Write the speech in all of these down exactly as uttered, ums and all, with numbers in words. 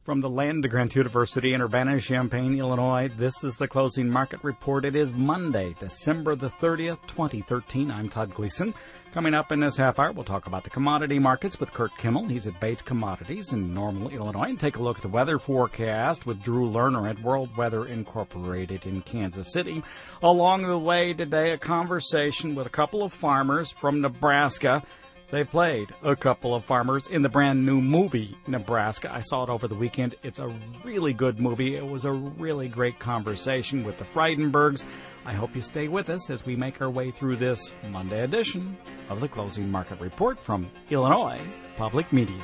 From the land of Grant University in Urbana-Champaign, Illinois, this is the Closing Market Report. It is Monday, December the thirtieth, twenty thirteen. I'm Todd Gleason. Coming up in this half hour, we'll talk about the commodity markets with Kurt Kimmel. He's at Bates Commodities in Normal, Illinois. And take a look at the weather forecast with Drew Lerner at World Weather Incorporated in Kansas City. Along the way today, a conversation with a couple of farmers from Nebraska. They played a couple of farmers in the brand new movie, Nebraska. I saw it over the weekend. It's a really good movie. It was a really great conversation with the Freidenbergs. I hope you stay with us as we make our way through this Monday edition of the Closing Market Report from Illinois Public Media.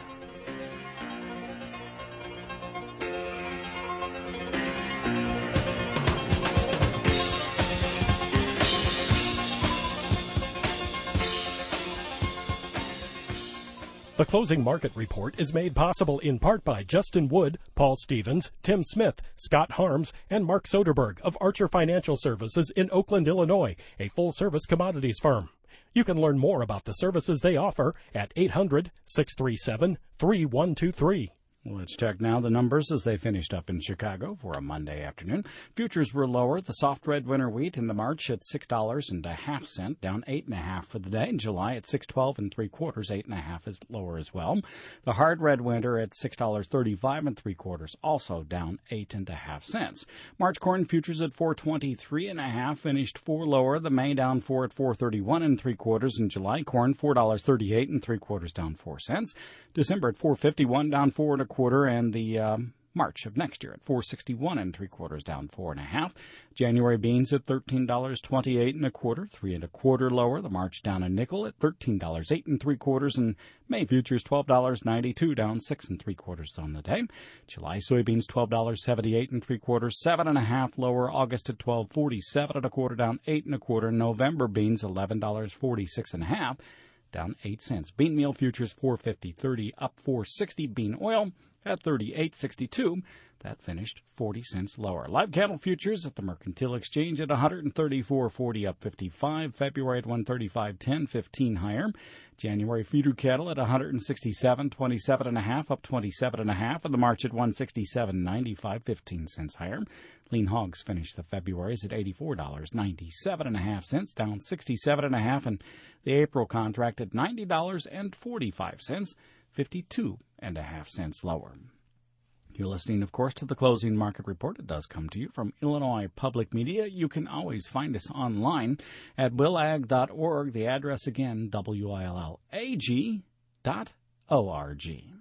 The Closing Market Report is made possible in part by Justin Wood, Paul Stevens, Tim Smith, Scott Harms, and Mark Soderberg of Archer Financial Services in Oakland, Illinois, a full-service commodities firm. You can learn more about the services they offer at eight hundred, six three seven, three one two three. Let's check now the numbers as they finished up in Chicago for a Monday afternoon. Futures were lower. The soft red winter wheat in the March at six dollars and a half cent, down eight and a half for the day. In July at six twelve and three quarters, eight and a half is lower as well. The hard red winter at six dollars thirty-five and three quarters, also down eight and a half cents. March corn futures at four twenty-three and a half, finished four lower. The May down four at four thirty-one and three quarters. In July corn four dollars thirty-eight and three quarters, down four cents. December at four fifty-one, down four and a quarter, and the um, March of next year at four sixty-one and three quarters, down four and a half. January beans at thirteen dollars twenty-eight and a quarter, three and a quarter lower. The March down a nickel at thirteen dollars eight and three quarters, and May futures twelve dollars ninety-two, down six and three quarters on the day. July soybeans twelve dollars seventy-eight and three quarters, seven and a half lower. August at twelve forty-seven and a quarter, down eight and a quarter. November beans eleven dollars forty-six and a half, down eight cents. Bean meal futures four fifty thirty, up four sixty. Bean oil at thirty-eight sixty-two. That finished forty cents lower. Live cattle futures at the Mercantile Exchange at one thirty-four forty, up fifty-five. February at one thirty-five ten, fifteen higher. January feeder cattle at one sixty-seven twenty-seven and a half, up twenty-seven and a half. And the March at one sixty-seven ninety-five, fifteen cents higher. Lean hogs finished the February's at eighty-four dollars ninety-seven and a half cents, down sixty-seven and a half. And the April contract at ninety dollars and forty-five cents, fifty-two and a half cents lower. You're listening, of course, to the Closing Market Report. It does come to you from Illinois Public Media. You can always find us online at will ag dot org. The address again, W I L L A G dot O R G.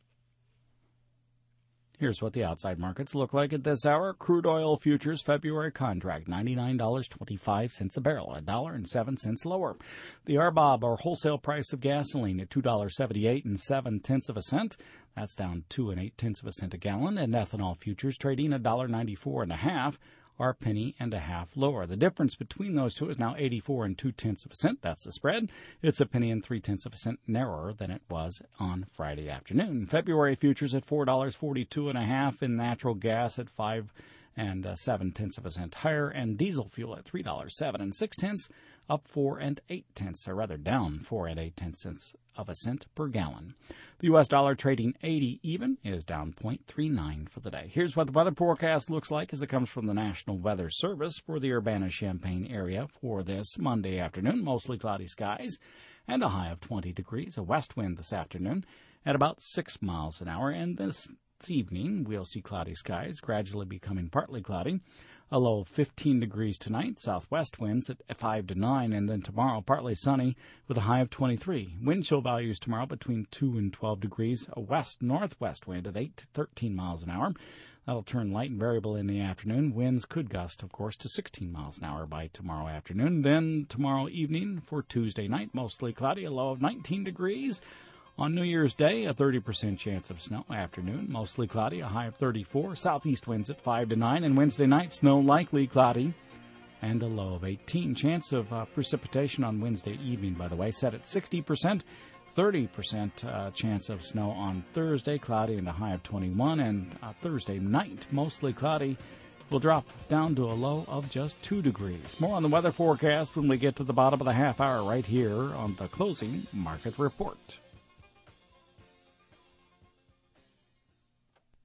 Here's what the outside markets look like at this hour. Crude oil futures February contract, ninety-nine dollars and twenty-five cents a barrel, a dollar and seven cents lower. The R B O B, or wholesale price of gasoline, at two dollars seventy-eight and seven tenths of a cent. That's down two and eight tenths of a cent a gallon. And ethanol futures trading a dollar ninety-four and a half, are a penny and a half lower. The difference between those two is now eighty-four and two tenths of a cent. That's the spread. It's a penny and three tenths of a cent narrower than it was on Friday afternoon. February futures at four dollars forty-two and a half, in natural gas at five and uh, seven tenths of a cent higher, and diesel fuel at three dollars seven and six tenths, up four and eight tenths, or rather down four and eight tenths cents of a cent per gallon. The U S dollar trading eighty even is down zero point three nine for the day. Here's what the weather forecast looks like as it comes from the National Weather Service for the Urbana-Champaign area for this Monday afternoon. Mostly cloudy skies and a high of twenty degrees. A west wind this afternoon at about six miles an hour. And this evening we'll see cloudy skies gradually becoming partly cloudy. A low of fifteen degrees tonight, southwest winds at five to nine, and then tomorrow partly sunny with a high of twenty-three. Wind chill values tomorrow between two and twelve degrees, a west-northwest wind at eight to thirteen miles an hour. That'll turn light and variable in the afternoon. Winds could gust, of course, to sixteen miles an hour by tomorrow afternoon. Then tomorrow evening for Tuesday night, mostly cloudy, a low of nineteen degrees. On New Year's Day, a thirty percent chance of snow. Afternoon, mostly cloudy, a high of thirty-four. Southeast winds at five to nine. And Wednesday night, snow likely cloudy and a low of eighteen. Chance of uh, precipitation on Wednesday evening, by the way, set at sixty percent. thirty percent uh, chance of snow on Thursday, cloudy and a high of twenty-one. And uh, Thursday night, mostly cloudy, will drop down to a low of just two degrees. More on the weather forecast when we get to the bottom of the half hour right here on the Closing Market Report.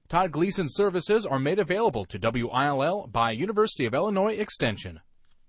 Todd Gleason services are made available to W I L L by University of Illinois Extension.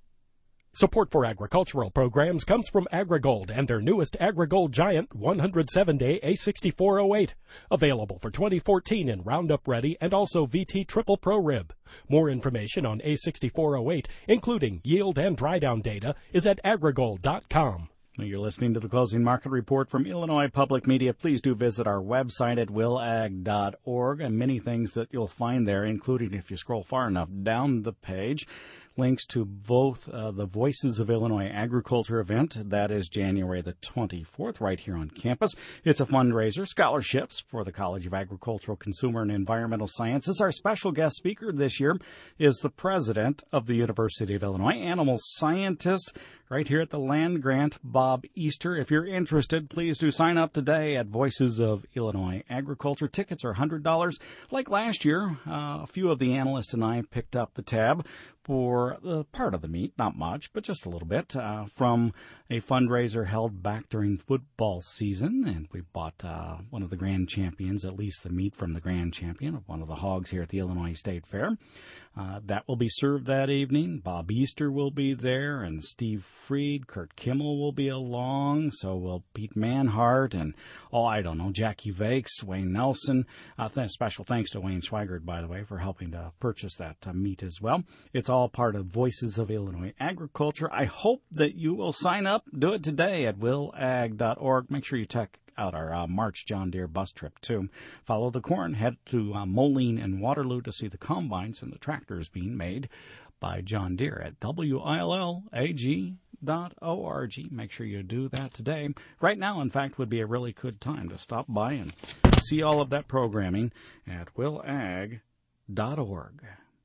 Support for agricultural programs comes from AgriGold and their newest AgriGold Giant one hundred seven day A sixty-four oh eight, available for twenty fourteen in Roundup Ready and also V T Triple Pro Rib. More information on A sixty-four oh eight, including yield and dry down data, is at agrigold dot com. You're listening to the Closing Market Report from Illinois Public Media. Please do visit our website at will ag dot org, and many things that you'll find there, including, if you scroll far enough down the page, links to both uh, the Voices of Illinois Agriculture event. That is January the twenty-fourth right here on campus. It's a fundraiser, scholarships for the College of Agricultural, Consumer, and Environmental Sciences. Our special guest speaker this year is the president of the University of Illinois, animal scientist, right here at the land grant, Bob Easter. If you're interested, please do sign up today at Voices of Illinois Agriculture. Tickets are one hundred dollars. Like last year, uh, a few of the analysts and I picked up the tab for the part of the meet, not much, but just a little bit, uh, from a fundraiser held back during football season. And we bought uh, one of the grand champions, at least the meat from the grand champion of one of the hogs here at the Illinois State Fair. Uh, that will be served that evening. Bob Easter will be there, and Steve Freed, Kurt Kimmel will be along. So will Pete Manhart and, oh, I don't know, Jackie Vakes, Wayne Nelson. Uh, th- special thanks to Wayne Swigert, by the way, for helping to purchase that uh, meat as well. It's all part of Voices of Illinois Agriculture. I hope that you will sign up. Do it today at will ag dot org. Make sure you check out our uh, March John Deere bus trip, too. Follow the corn. Head to uh, Moline and Waterloo to see the combines and the tractors being made by John Deere at W I L L A G dot org. Make sure you do that today. Right now, in fact, would be a really good time to stop by and see all of that programming at will ag dot org.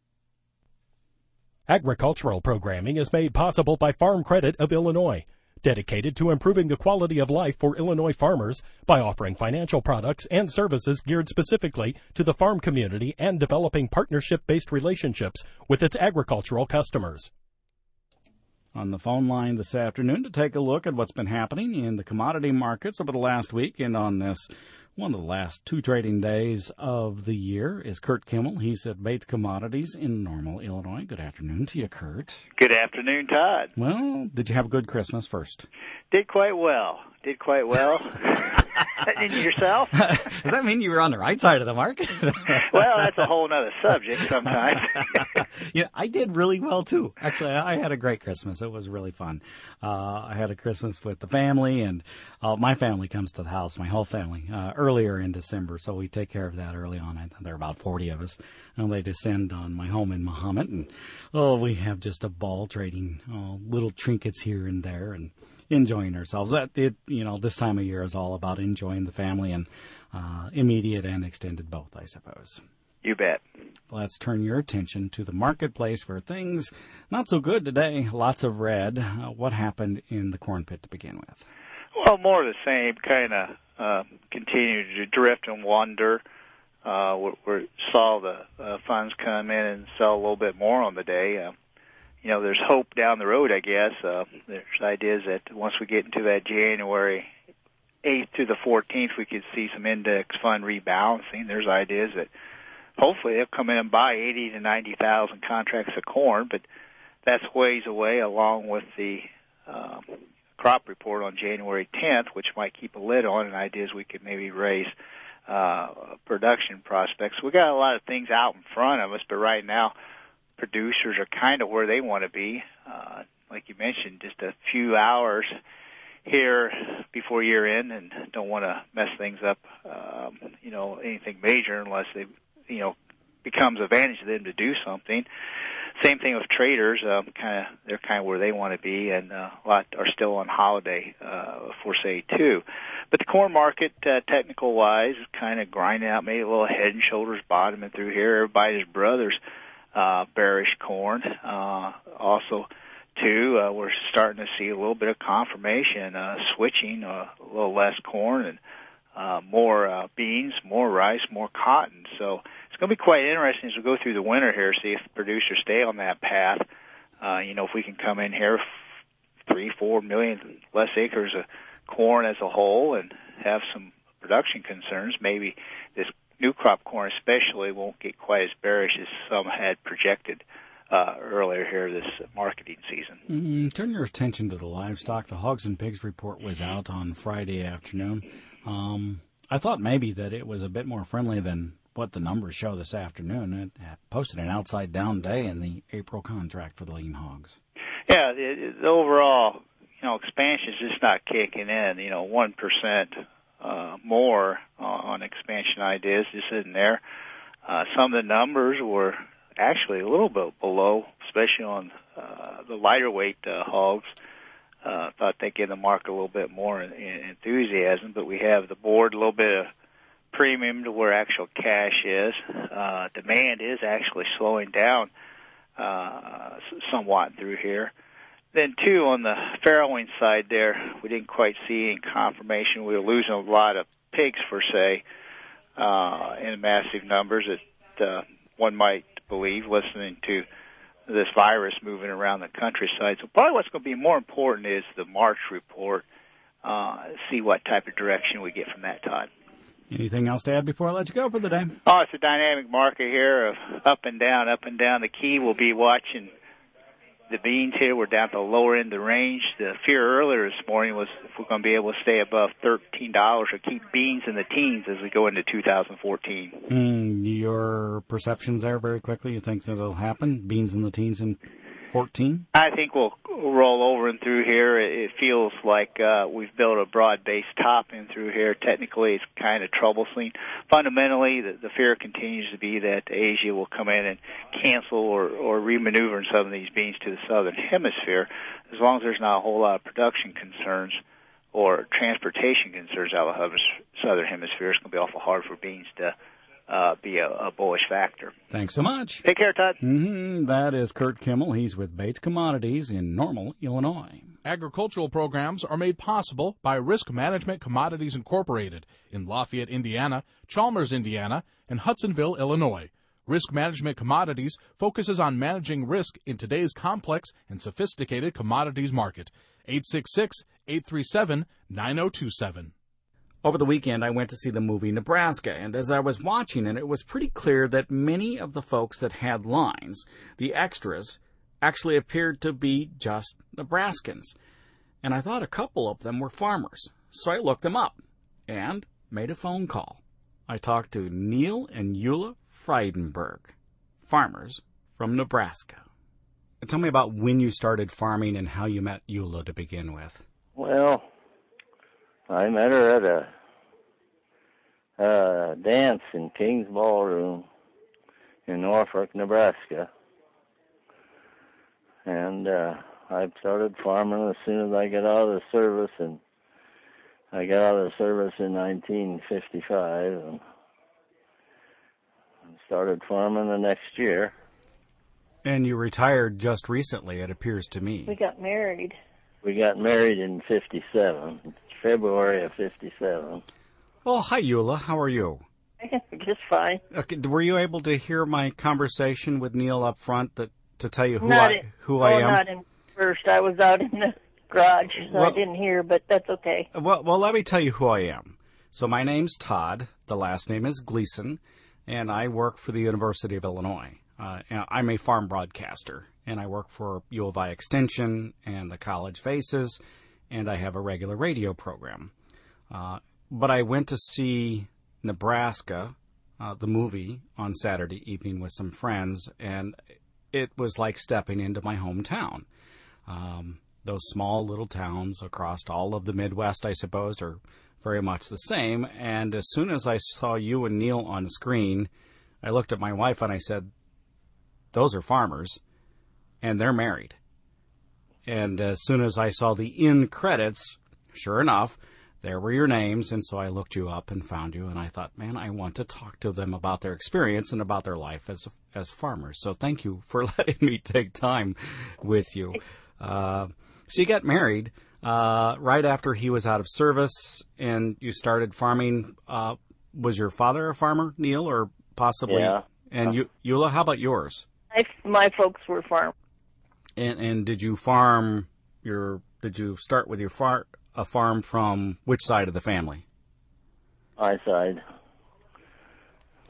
Agricultural programming is made possible by Farm Credit of Illinois, dedicated to improving the quality of life for Illinois farmers by offering financial products and services geared specifically to the farm community and developing partnership-based relationships with its agricultural customers. On the phone line this afternoon to take a look at what's been happening in the commodity markets over the last week and on this one of the last two trading days of the year is Kurt Kimmel. He's at Bates Commodities in Normal, Illinois. Good afternoon to you, Kurt. Good afternoon, Todd. Well, did you have a good Christmas first? Did quite well. Did quite well. And yourself? Does that mean you were on the right side of the market? Well, that's a whole other subject sometimes. Yeah, I did really well, too. Actually, I had a great Christmas. It was really fun. Uh, I had a Christmas with the family, and uh, my family comes to the house, my whole family, uh, earlier in December, so we take care of that early on. I think there are about forty of us, and they descend on my home in Mahomet, and, oh, we have just a ball trading uh, little trinkets here and there, and enjoying ourselves. That it, you know, this time of year is all about enjoying the family and uh, immediate and extended both, I suppose. You bet. Let's turn your attention to the marketplace where things not so good today. Lots of red. Uh, what happened in the corn pit to begin with? Well, more of the same, kind of uh, continued to drift and wander. Uh, we, we saw the uh, funds come in and sell a little bit more on the day. Uh, You know, there's hope down the road, I guess. Uh, there's ideas that once we get into that January eighth to the fourteenth, we could see some index fund rebalancing. There's ideas that hopefully they'll come in and buy eighty to ninety thousand contracts of corn, but that's ways away, along with the um, crop report on January tenth, which might keep a lid on, and ideas we could maybe raise uh, production prospects. We got a lot of things out in front of us, but right now, producers are kind of where they want to be. Uh, like you mentioned, just a few hours here before year end, and don't want to mess things up, um, you know, anything major unless they, you know, becomes advantage to them to do something. Same thing with traders. Um, kind of, they're kind of where they want to be, and uh, a lot are still on holiday uh, for say too. But the corn market, uh, technical wise, is kind of grinding out, maybe a little head and shoulders bottoming through here. Everybody's brothers. Uh, bearish corn. Uh, also, too, uh, we're starting to see a little bit of confirmation, uh, switching, uh, a little less corn and uh, more uh, beans, more rice, more cotton. So it's going to be quite interesting as we go through the winter here, see if producers stay on that path. Uh, you know, if we can come in here three, four million less acres of corn as a whole and have some production concerns, maybe this new crop corn especially won't get quite as bearish as some had projected uh, earlier here this marketing season. Mm, turn your attention to the livestock. The hogs and pigs report was out on Friday afternoon. Um, I thought maybe that it was a bit more friendly than what the numbers show this afternoon. It posted an outside down day in the April contract for the lean hogs. Yeah, the, the overall, you know, expansion is just not kicking in. You know, one percent uh, more uh, on expansion ideas just isn't there. Uh, some of the numbers were actually a little bit below, especially on uh, the lighter weight uh, hogs. Uh, thought they'd give the market a little bit more in, in enthusiasm, but we have the board a little bit of premium to where actual cash is. Uh, demand is actually slowing down uh, somewhat through here. Then, too, on the farrowing side there, we didn't quite see any confirmation. We were losing a lot of pigs, per se, uh, in massive numbers that uh, one might believe, listening to this virus moving around the countryside. So probably what's going to be more important is the March report, uh, see what type of direction we get from that, Todd. Anything else to add before I let you go for the day? Oh, it's a dynamic market here of up and down, up and down. The key will be watching the beans here. We're down to the lower end of the range. The fear earlier this morning was if we're going to be able to stay above thirteen dollars or keep beans in the teens as we go into two thousand fourteen. Mm, your perceptions there very quickly, you think that it'll happen? Beans in the teens in fourteen? I think we'll roll over and through here. It feels like uh, we've built a broad-based top in through here. Technically, it's kind of troublesome. Fundamentally, the, the fear continues to be that Asia will come in and cancel or, or remaneuver some of these beans to the southern hemisphere. As long as there's not a whole lot of production concerns or transportation concerns out of the southern hemisphere, it's going to be awful hard for beans to Uh, be a, a bullish factor. Thanks so much. Take care, Todd. Mm-hmm. That is Kurt Kimmel. He's with Bates Commodities in Normal, Illinois. Agricultural programs are made possible by Risk Management Commodities Incorporated in Lafayette, Indiana, Chalmers, Indiana, and Hudsonville, Illinois. Risk Management Commodities focuses on managing risk in today's complex and sophisticated commodities market. eight six six, eight three seven, nine zero two seven. Over the weekend, I went to see the movie Nebraska, and as I was watching it, it was pretty clear that many of the folks that had lines, the extras, actually appeared to be just Nebraskans. And I thought a couple of them were farmers, so I looked them up and made a phone call. I talked to Neil and Eula Friedenberg, farmers from Nebraska. Tell me about when you started farming and how you met Eula to begin with. Well, I met her at a uh, dance in King's Ballroom in Norfolk, Nebraska. And uh, I started farming as soon as I got out of the service, and I got out of the service in nineteen fifty-five and started farming the next year. And you retired just recently, it appears to me. We got married. We got married in fifty-seven. February of fifty-seven. Oh, hi, Eula. How are you? Just fine. Okay, were you able to hear my conversation with Neil up front that, to tell you who not I in, who oh, I am? Not in first. I was out in the garage, so well, I didn't hear, but that's okay. Well, well, let me tell you who I am. So my name's Todd. The last name is Gleason, and I work for the University of Illinois. Uh, I'm a farm broadcaster, and I work for U of I Extension and the College Faces, and I have a regular radio program. Uh, but I went to see Nebraska, uh, the movie, on Saturday evening with some friends, and it was like stepping into my hometown. Um, those small little towns across all of the Midwest, I suppose, are very much the same. And as soon as I saw you and Neil on screen, I looked at my wife and I said, those are farmers, and they're married. And as soon as I saw the in credits, sure enough, there were your names, and so I looked you up and found you, and I thought, man, I want to talk to them about their experience and about their life as as farmers. So thank you for letting me take time with you. Uh, so you got married uh, right after he was out of service, and you started farming. Uh, was your father a farmer, Neil, or possibly? Yeah. And you, Eula, how about yours? I, my folks were farmers. And and did you farm your? Did you start with your far a farm from which side of the family? My side.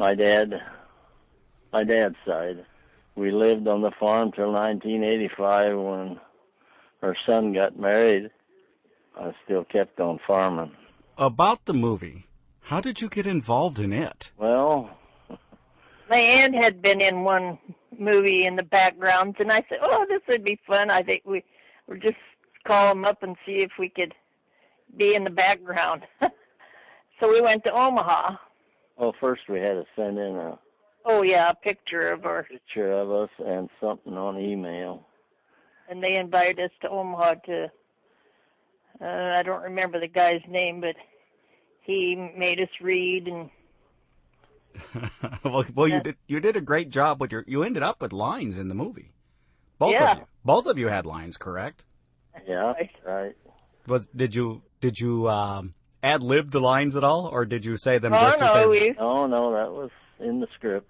my dad, my dad's side. We lived on the farm till nineteen eighty-five when our son got married. I still kept on farming. About the movie, how did you get involved in it? Well, My aunt had been in one movie in the background, and I said, oh, this would be fun. I think we would just call them up and see if we could be in the background. So we went to Omaha. well, first we had to send in a Oh, yeah, a picture of her. picture of us and something on email. And they invited us to Omaha to, uh, I don't remember the guy's name, but he made us read. And well, well you Yeah. did you did a great job with your. You ended up with lines in the movie. Both Yeah. of you. Both of you had lines, correct? Yeah, Right. right. Was did you did you um, ad lib the lines at all, or did you say them oh, just as no, they? we, No, no, that was in the script.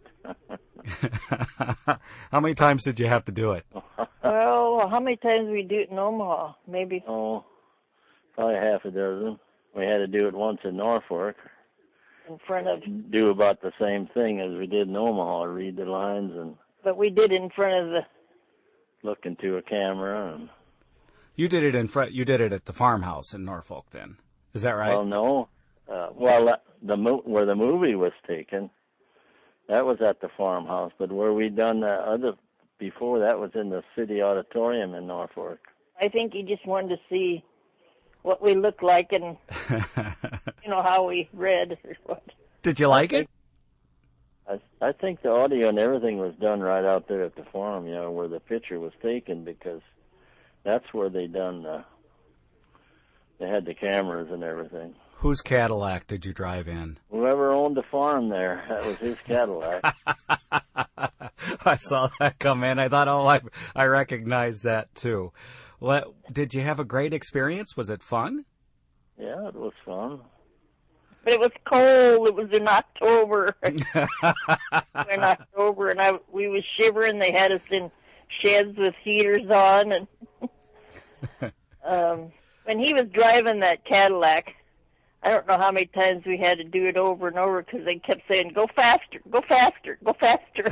How many times did you have to do it? well, how many times we do it in Omaha? Maybe. Oh, probably half a dozen. We had to do it once in Norfolk. In front of, Do about the same thing as we did in Omaha. Read the lines and but we did it in front of the, look into a camera. And You did it in front. You did it at the farmhouse in Norfolk. Then is that right? well, no. Uh, well, uh, the mo- where the movie was taken, that was at the farmhouse. But where we done the other before, that was in the city auditorium in Norfolk. I think he just wanted to see what we looked like and, you know, how we read or what. Did you like it? I I think the audio and everything was done right out there at the farm, you know, where the picture was taken, because that's where they done the, they had the cameras and everything. Whose Cadillac did you drive in? Whoever owned the farm there, that was his Cadillac. I saw that come in. I thought, oh, I I recognized that too. What did you have a great experience? Was it fun? Yeah, it was fun. But it was cold. It was in October. in October, and I we was shivering. They had us in sheds with heaters on, and um, when he was driving that Cadillac, I don't know how many times we had to do it over and over because they kept saying, "Go faster, go faster, go faster."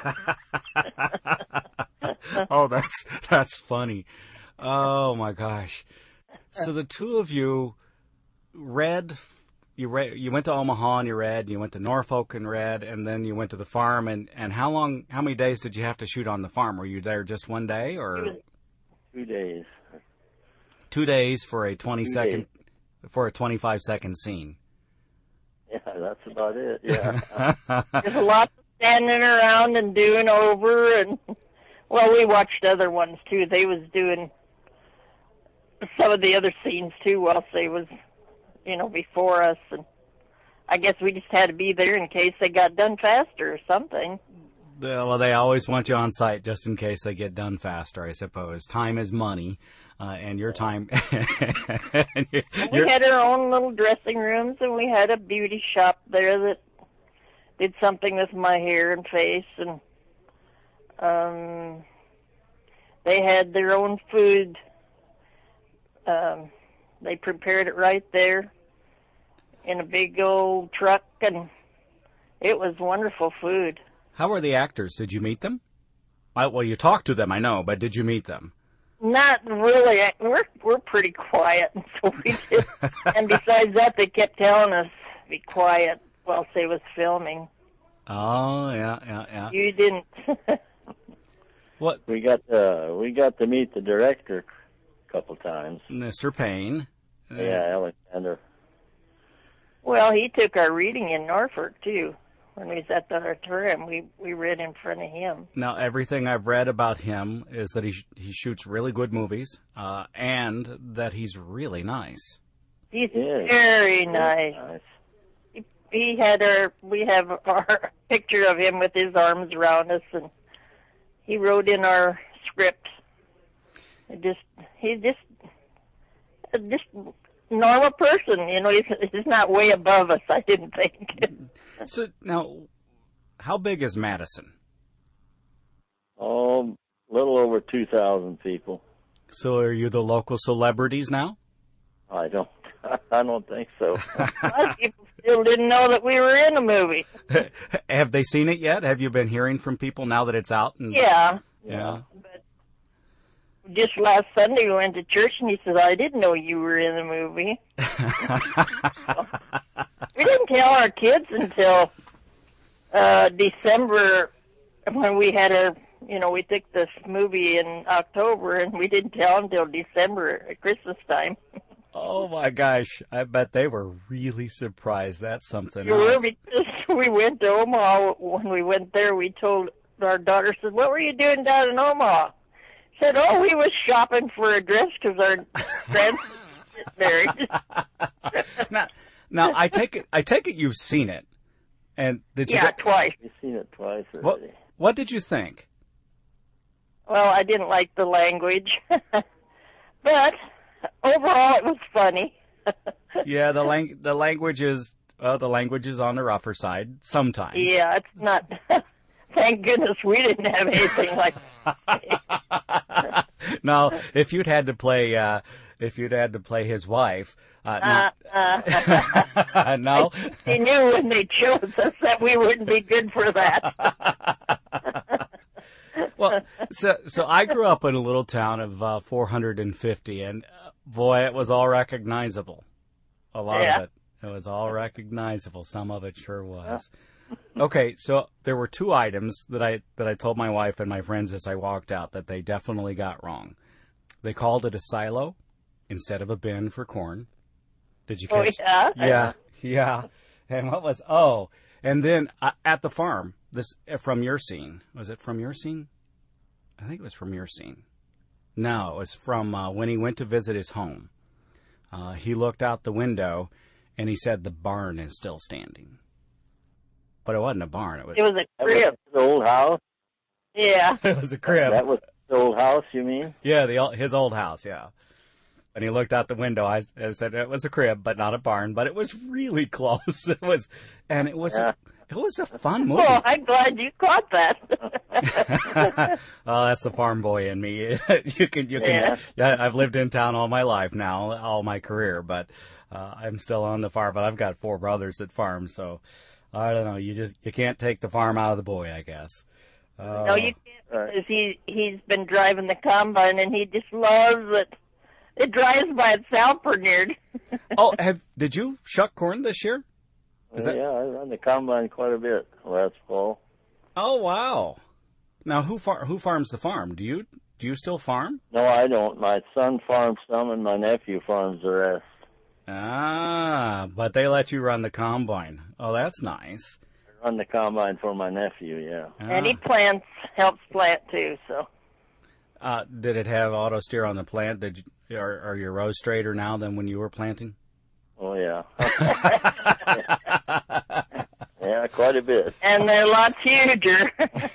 Oh, that's that's funny. Oh my gosh! So the two of you read. You read. You went to Omaha and you read. And you went to Norfolk and read, and then you went to the farm. And, and how long? How many days did you have to shoot on the farm? Were you there just one day, or Two days. two days for a twenty Two second days. for a twenty five second scene? Yeah, that's about it. Yeah. There's a lot of standing around and doing over, and well, we watched other ones too. They was doing some of the other scenes too whilst they was, you know, before us, and I guess we just had to be there in case they got done faster or something. Yeah, well, they always want you on site just in case they get done faster, I suppose. Time is money, uh, and your time. and you- We you're- had our own little dressing rooms, and we had a beauty shop there that did something with my hair and face, and um, they had their own food. Um, they prepared it right there in a big old truck, and it was wonderful food. How were the actors? Did you meet them? I, well, you talked to them, I know, but did you meet them? Not really. We're we're pretty quiet, and so we just. And besides that, they kept telling us be quiet whilst they was filming. Oh, yeah, yeah, yeah. You didn't. What, we got to, we got to meet the director a couple times. Mister Payne? Uh, Yeah, Alexander. Well, he took our reading in Norfolk too. When we was at the auditorium, we we read in front of him. Now, everything I've read about him is that he sh- he shoots really good movies, uh, and that he's really nice. He's Yeah. very nice. Nice. He, he had our we have our picture of him with his arms around us, and he wrote in our script. It just he's just just normal person, you know. He's he's not way above us, I didn't think. So, now, how big is Madison? Oh, a little over two thousand people. So, are you the local celebrities now? I don't, I don't think so. A lot of people still didn't know that we were in a movie. Have they seen it yet? Have you been hearing from people now that it's out? And... Yeah. Yeah. But just last Sunday we went to church and he said, I didn't know you were in the movie. We didn't tell our kids until uh, December when we had our, you know, we took this movie in October and we didn't tell them until December at Christmas time. Oh my gosh, I bet they were really surprised. That's something We were else. because we went to Omaha. When we went there, we told our daughter, said, what were you doing down in Omaha? Said, oh, we was shopping for a dress because our grandson is married. now, now I take it. I take it you've seen it, and did you? Yeah, get, twice. You've seen it twice already. what? What did you think? Well, I didn't like the language, but overall it was funny. Yeah, the lang- the language is uh, the language is on the rougher side sometimes. Yeah, it's not. Thank goodness we didn't have anything like that. No, if you'd had to play, uh, if you'd had to play his wife, uh, Uh, not, uh, no. They knew when they chose us that we wouldn't be good for that. Well, so so I grew up in a little town of uh, four hundred fifty, and uh, boy, it was all recognizable. A lot Yeah. of it, it was all recognizable. Some of it sure was. Okay, so there were two items that I that I told my wife and my friends as I walked out that they definitely got wrong. They called it a silo instead of a bin for corn. Did you Oh, catch? yeah? Yeah, yeah. And what was? Oh, and then uh, at the farm. This from your scene. Was it from your scene? I think it was from your scene. No, it was from uh, when he went to visit his home. Uh, he looked out the window, and he said the barn is still standing. But it wasn't a barn. It was. It was a That crib. was the old house? Yeah. It was a crib. That was the old house, you mean? Yeah, the ol- his old house. Yeah. And he looked out the window. I, I said it was a crib, but not a barn. But it was really close. It was, and it was. Yeah. It was a fun movie. Oh, I'm glad you caught that. Oh, that's the farm boy in me. you can, you can. Yeah. Yeah, I've lived in town all my life now, all my career, but uh, I'm still on the farm. But I've got four brothers that farm, so I don't know. You just you can't take the farm out of the boy, I guess. Uh, No, you can't, because he, he's been driving the combine, and he just loves it. It drives by itself pretty near. Oh, have did you shuck corn this year? Is Well, that- yeah, I run the combine quite a bit last fall. Oh, wow. Now, who far, who farms the farm? Do you do you still farm? No, I don't. My son farms some, and my nephew farms the rest. Ah, but they let you run the combine. Oh, that's nice. I run the combine for my nephew, yeah. And he Ah. plants, helps plant, too, so. Uh, did it have auto steer on the plant? Did you, are, are your rows straighter now than when you were planting? Oh, yeah. Yeah, quite a bit. And they're lots huger.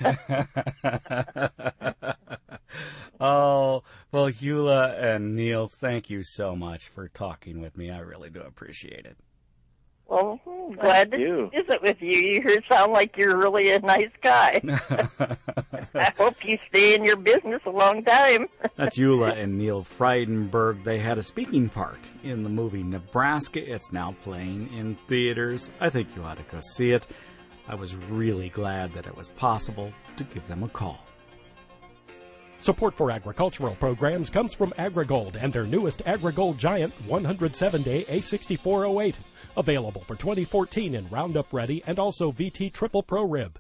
Oh, well, Eula and Neil, thank you so much for talking with me. I really do appreciate it. Well, I'm glad to you. visit with you. You sound like you're really a nice guy. I hope you stay in your business a long time. That's Eula and Neil Freidenberg. They had a speaking part in the movie Nebraska. It's now playing in theaters. I think you ought to go see it. I was really glad that it was possible to give them a call. Support for agricultural programs comes from AgriGold and their newest AgriGold Giant one hundred seven day A sixty-four oh eight. Available for twenty fourteen in Roundup Ready and also V T Triple Pro Rib.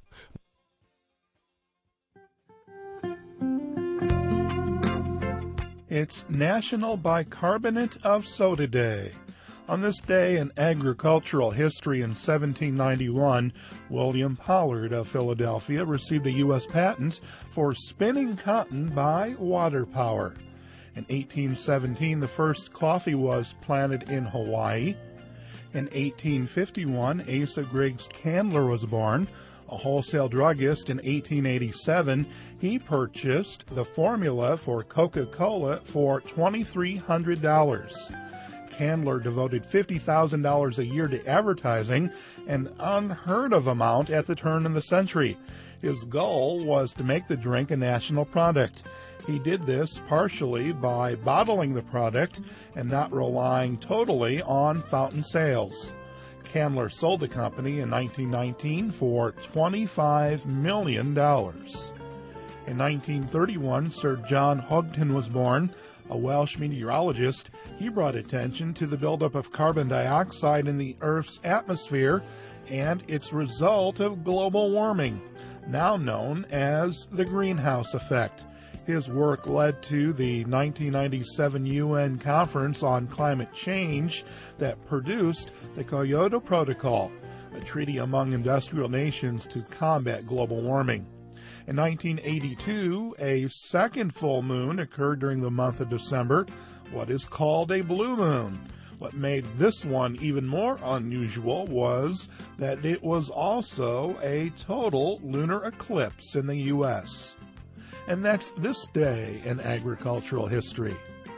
It's National Bicarbonate of Soda Day. On this day in agricultural history in seventeen ninety-one, William Pollard of Philadelphia received a U S patent for spinning cotton by water power. In eighteen seventeen, the first coffee was planted in Hawaii. In eighteen fifty-one, Asa Griggs Candler was born. A wholesale druggist in eighteen eighty-seven, he purchased the formula for Coca-Cola for two thousand three hundred dollars. Candler devoted fifty thousand dollars a year to advertising, an unheard of amount at the turn of the century. His goal was to make the drink a national product. He did this partially by bottling the product and not relying totally on fountain sales. Candler sold the company in nineteen nineteen for twenty-five million dollars. In nineteen thirty-one, Sir John Houghton was born, a Welsh meteorologist. He brought attention to the buildup of carbon dioxide in the Earth's atmosphere and its result of global warming, now known as the greenhouse effect. His work led to the nineteen ninety-seven U N Conference on Climate Change that produced the Kyoto Protocol, a treaty among industrial nations to combat global warming. In nineteen eighty-two, a second full moon occurred during the month of December, what is called a blue moon. What made this one even more unusual was that it was also a total lunar eclipse in the U S And that's this day in agricultural history.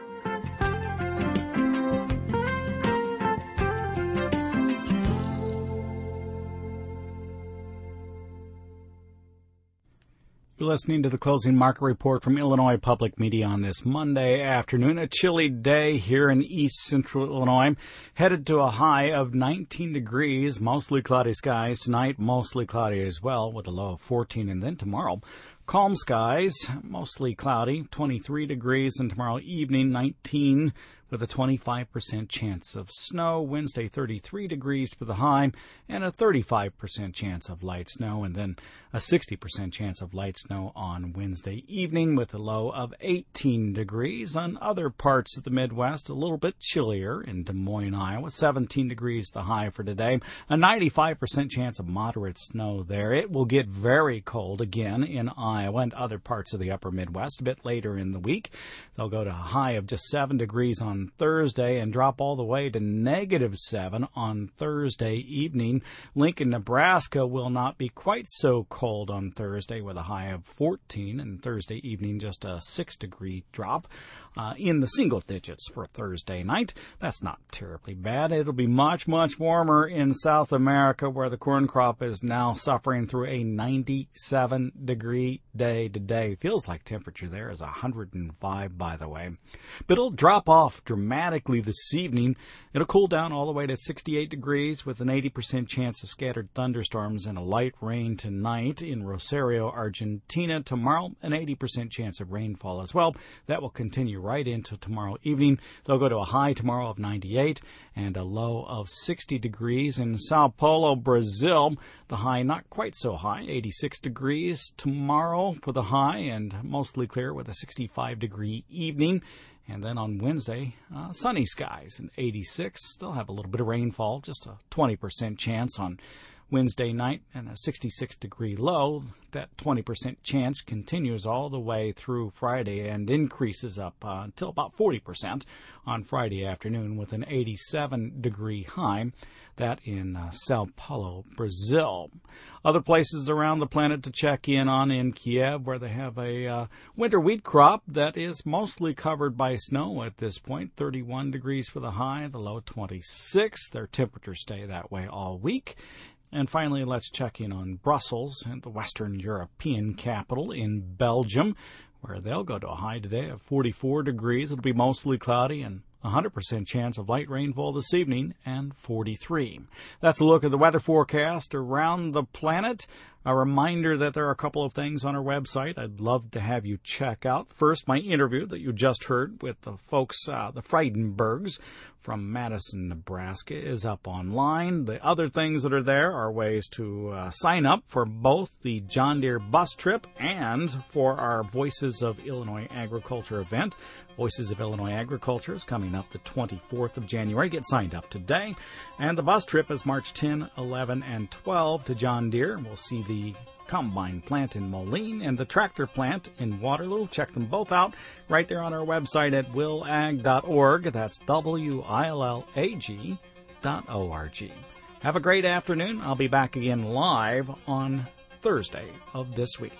You're listening to the closing market report from Illinois Public Media on this Monday afternoon. A chilly day here in east central Illinois, headed to a high of nineteen degrees, mostly cloudy skies. Tonight, mostly cloudy as well, with a low of fourteen. And then tomorrow, calm skies, mostly cloudy, twenty-three degrees, and tomorrow evening, nineteen, with a twenty-five percent chance of snow. Wednesday, thirty-three degrees for the high, and a thirty-five percent chance of light snow, and then a sixty percent chance of light snow on Wednesday evening with a low of eighteen degrees. On other parts of the Midwest, a little bit chillier in Des Moines, Iowa, seventeen degrees the high for today, a ninety-five percent chance of moderate snow there. It will get very cold again in Iowa and other parts of the upper Midwest a bit later in the week. They'll go to a high of just seven degrees on Thursday and drop all the way to negative seven on Thursday evening. Lincoln, Nebraska will not be quite so cold on Thursday with a high of fourteen, and Thursday evening just a six degree drop uh, in the single digits for Thursday night. That's not terribly bad. It'll be much, much warmer in South America, where the corn crop is now suffering through a ninety-seven degree day today. Feels like temperature there is one hundred five, by the way. But it'll drop off dramatically this evening. It'll cool down all the way to sixty-eight degrees with an eighty percent chance of scattered thunderstorms and a light rain tonight in Rosario, Argentina. Tomorrow, an eighty percent chance of rainfall as well. That will continue right into tomorrow evening. They'll go to a high tomorrow of ninety-eight and a low of sixty degrees. In Sao Paulo, Brazil, the high not quite so high, eighty-six degrees tomorrow for the high, and mostly clear with a sixty-five degree evening. And then on Wednesday, uh, sunny skies and eighty-six. They'll have a little bit of rainfall, just a twenty percent chance on Wednesday night, and a sixty-six degree low. That twenty percent chance continues all the way through Friday and increases up uh, until about forty percent on Friday afternoon with an eighty-seven degree high. That in uh, Sao Paulo, Brazil. Other places around the planet to check in on in Kiev, where they have a uh, winter wheat crop that is mostly covered by snow at this point. thirty-one degrees for the high, the low twenty-six. Their temperatures stay that way all week. And finally, let's check in on Brussels, and the Western European capital in Belgium, where they'll go to a high today of forty-four degrees. It'll be mostly cloudy and one hundred percent chance of light rainfall this evening, and forty-three. That's a look at the weather forecast around the planet. A reminder that there are a couple of things on our website I'd love to have you check out. First, my interview that you just heard with the folks, uh, the Freidenbergs from Madison, Nebraska, is up online. The other things that are there are ways to uh, sign up for both the John Deere bus trip and for our Voices of Illinois Agriculture event. Voices of Illinois Agriculture is coming up the twenty-fourth of January. Get signed up today. And the bus trip is March tenth, eleven, and twelve to John Deere. We'll see the combine plant in Moline and the tractor plant in Waterloo. Check them both out right there on our website at will ag dot org. That's W I L L A G dot O R G. Have a great afternoon. I'll be back again live on Thursday of this week.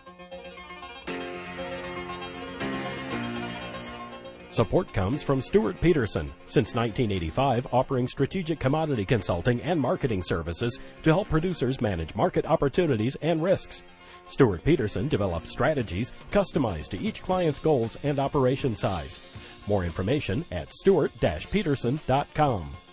Support comes from Stuart Peterson, since nineteen eighty-five offering strategic commodity consulting and marketing services to help producers manage market opportunities and risks. Stuart Peterson develops strategies customized to each client's goals and operation size. More information at stuart dash peterson dot com.